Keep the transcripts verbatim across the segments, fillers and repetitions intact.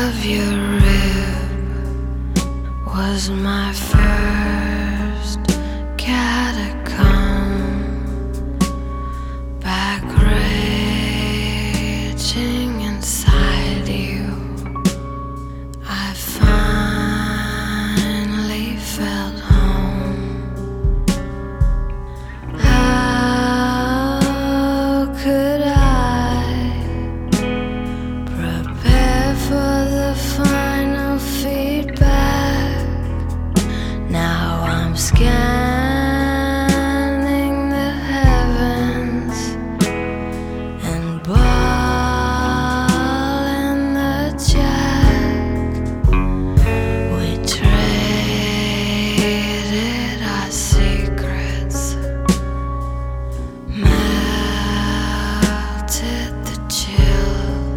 of your rib was my first catacomb, back raging inside you. I finally felt home. How could I prepare for the final feedback? Now I'm scanning the heavens and ball in the jack. We traded our secrets, melted the chill.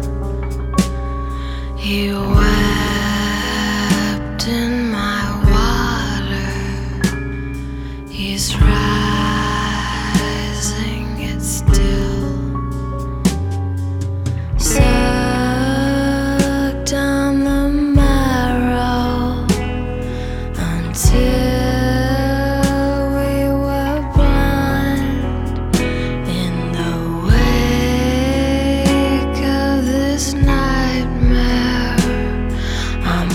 You wept in my water. He's rising, it's still. Suck down the marrow until we were blind. In the wake of this nightmare, I'm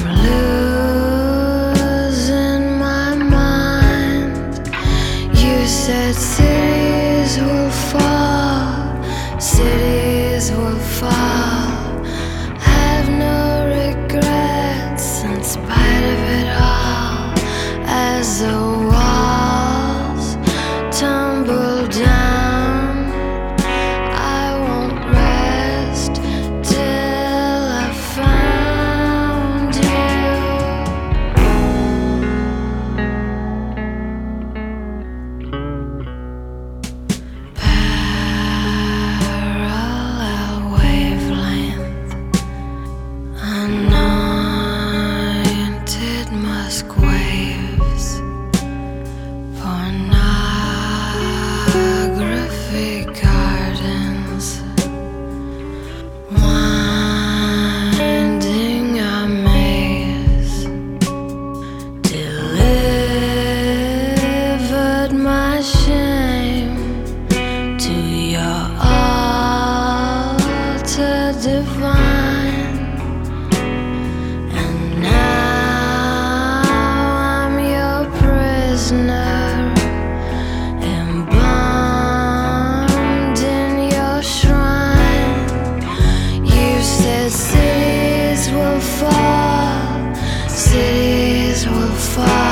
losing my mind. You said cities will fall, cities will fall. Have no regrets in spite of it all. As the walls tumble down, I won't rest till I found you. Parallel wavelength, anointed musk waves, pornography gardens, winding a maze, delivered my shame to your altar divine. And now I'm your prisoner, embalmed in your shrine. You said cities will fall, cities will fall.